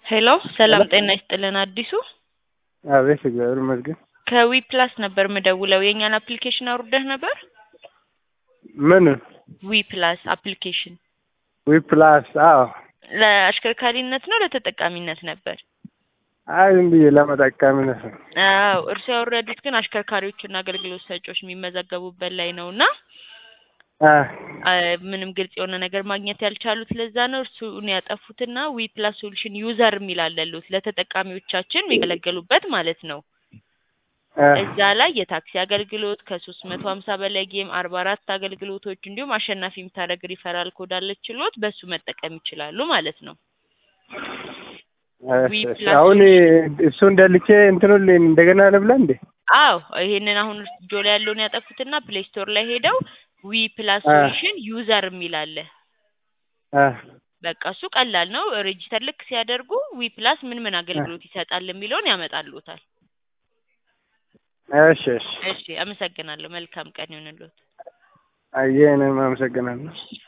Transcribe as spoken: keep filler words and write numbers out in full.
ሄሎ ሰላም ጤና ይስጥልን አዲሱ አቤት እግዚአብሔር ይመስገን ከዊ ፕላስ ነበር ምደውለው የኛን አፕሊኬሽን አውርደህ ነበር ምን ዊ ፕላስ አፕሊኬሽን ዊ ፕላስ አዎ ለአሽከርካሪነት ነው ለተጠቃሚነት ነበር አይ እንዴ ለመጠቀምነት ነው አዎ እርሱ ያወረዱት ግን አሽከርካሪዎችና አገልግሎት ሰጪዎች የሚመዘገቡበት ላይ ነውና አ ምንም ግልጽ የሆነ ነገር ማግኘት ያልቻሉት ለዛ ነው እርሱን ያጠፉትና ዊ ፕላስ ሶሉሽን ዩዘር የሚላለሉት ለተጠቃሚዎቻችን የሚገለገሉበት ማለት ነው እዛ ላይ የታክሲ አገልግሎት ከ350 በላይ ጌም አርባ አራት አገልግሎቶች እንዲሁም አሸናፊ የምታደርግ ሪፈራል ኮድ አለችሎት በሱ መጠቀም ይችላሉ ማለት ነው አሁን እሱ እንደልቼ እንትኑን እንደገና ለብላ እንዴ አዎ ይሄንን አሁን ጆላ ያለውን ያጠፉትና ፕሌይ ስቶር ላይ ሄደው ዊ ፕላስ ሶሉሽን ዩዘር የሚላለ አ በቃ እሱ ቀላል ነው ሬጂስተር ልክ ሲያደርጉ ዊ ፕላስ ምን ምን አገልግሎት ይሰጣል የሚለውን ያመጣሉታል እሺ እሺ እሺ አመሰግናለሁ መልካም ቀን ይሁንልዎት አየህ እኔም አመሰግናለሁ